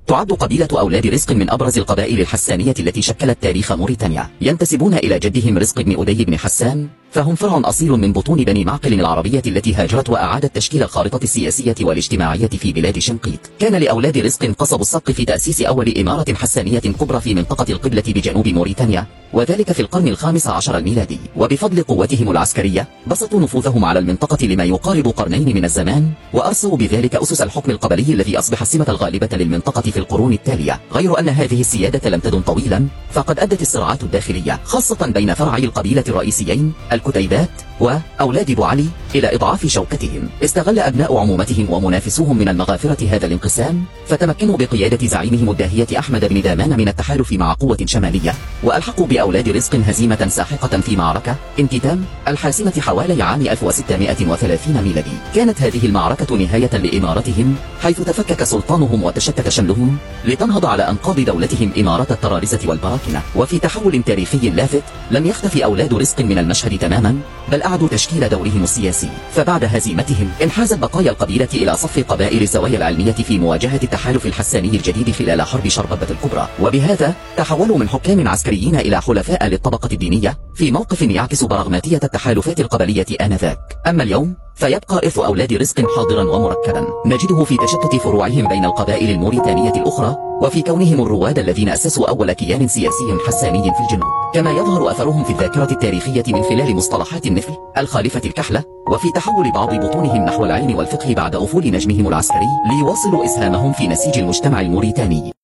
تعد قبيلة أولاد رزق من أبرز القبائل الحسانية التي شكلت تاريخ موريتانيا. ينتسبون إلى جدهم رزق بن أدي بن حسان، فهم فرع أصيل من بطون بني معقل العربية التي هاجرت وأعادت تشكيل الخارطة السياسية والاجتماعية في بلاد شنقيط. كان لأولاد رزق قصب السبق في تأسيس أول إمارة حسانية كبرى في منطقة القبلة بجنوب موريتانيا، وذلك في القرن الخامس عشر الميلادي. وبفضل قوتهم العسكرية بسطوا نفوذهم على المنطقة لما يقارب قرنين من الزمان، وأرسوا بذلك أسس الحكم القبلي الذي أصبح السمة الغالبة للمنطقة في القرون التالية. غير أن هذه السيادة لم تدم طويلا، فقد أدت الصراعات الداخلية خاصة بين فرعي القبيلة الرئيسيين الكتيبات وأولاد بوعلي إلى إضعاف شوكتهم. استغل أبناء عمومتهم ومنافسوهم من المغافرة هذا الانقسام، فتمكنوا بقيادة زعيمهم الداهية أحمد بن دامان من التحالف مع قوة شمالية، وألحقوا بأولاد رزق هزيمة ساحقة في معركة انتتام الحاسمة حوالي عام 1630 ميلادي. كانت هذه المعركة نهاية لإمارتهم، حيث تفكك سلطانهم وتشتت شملهم لتنهض على أنقاض دولتهم إمارة الطرارزة والبراكنة. وفي تحول تاريخي لافت لم يختفي أولاد رزق من المشهد تماما، بل أعادوا تشكيل دورهم السياسي. فبعد هزيمتهم انحازت بقايا القبيلة إلى صف قبائل الزوايا العلمية في مواجهة التحالف الحساني الجديد خلال حرب شرببة الكبرى، وبهذا تحولوا من حكام عسكريين إلى حلفاء للطبقة الدينية في موقف يعكس براغماتية التحالفات القبلية آنذاك. أما اليوم فيبقى إرث أولاد رزق حاضرا ومركبا، نجده في تشتت فروعهم بين القبائل الموريتانية الأخرى، وفي كونهم الرواد الذين أسسوا أول كيان سياسي حساني في الجنوب. كما يظهر أثرهم في الذاكرة التاريخية من خلال مصطلحات مثل الخليفة الكحلة، وفي تحول بعض بطونهم نحو العلم والفقه بعد أفول نجمهم العسكري ليواصلوا إسهامهم في نسيج المجتمع الموريتاني.